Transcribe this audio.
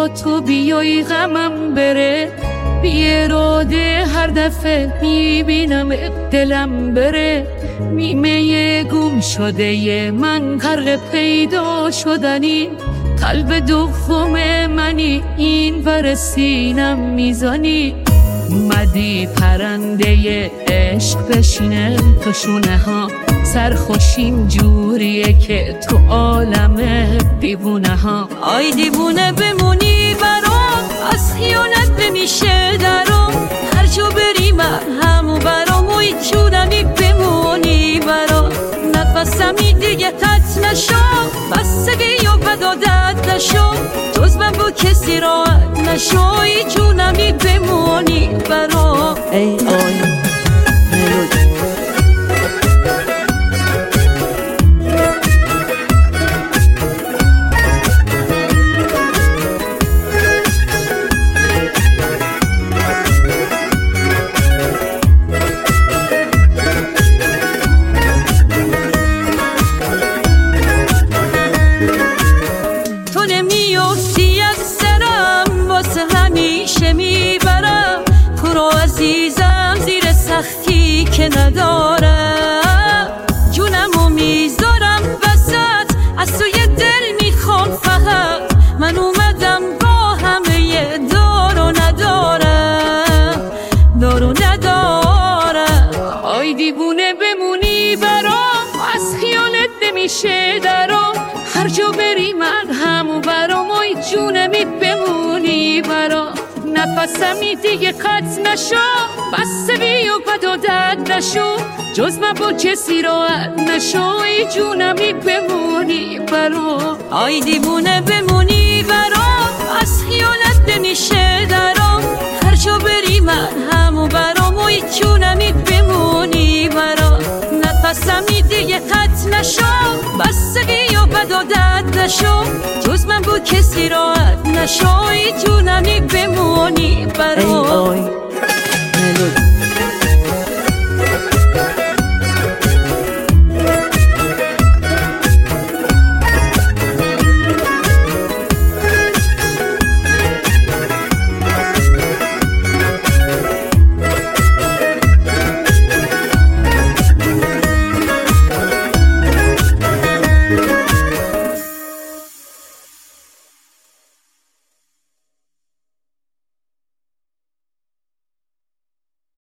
با تو بیای غمم بره، بی اراده هر دفعه میبینم دلم بره. نیمه گم شده من غرق پیدا شدنی، قلب دوم منی این ور سینم میزانی. اومدی پرنده عشق بشینه تو شونه ها، سرخوشین جوریه که تو عالم دیوونه ها. آی دیوونه بمونی برام، از خیانت نمیشه درام، هر جا بری من همو برام. و جونمی بمونی برام، نفسمی دیگه قطع نشو، بستگی و بدادت نشو، جز من با کسی راحت نشو. ای جونمی بمونی برام. ای آی ملودی میفتی از سرم، واسه همیشه میبرم تو رو عزیزم، زیر سختی که ندارم. جونمو میذارم وسط، از تو یه دل میخوام فقط، من اومدم با همه دار و ندارم، دار و ندارم. آی دیوونه بمونی برام، از خیالت نمیشه درام، هر جا بری من همو برام. آی جونمی بمونی برام، نفسمی دیگه قطع نشو، بستگی و بدادت نشو، جز من با کسی راحت نشو. ای جونمی بمونی برام. آی دیوونه بمونی برام، از خیالت نمیشه درام، هر جا بری من همو برام. ای جونمی بمونی برام، نفسمی دیگه قطع نشو، بستگی و بدادت نشو، جز من با کسی راحت نشو. ای جونمی بمونی برام.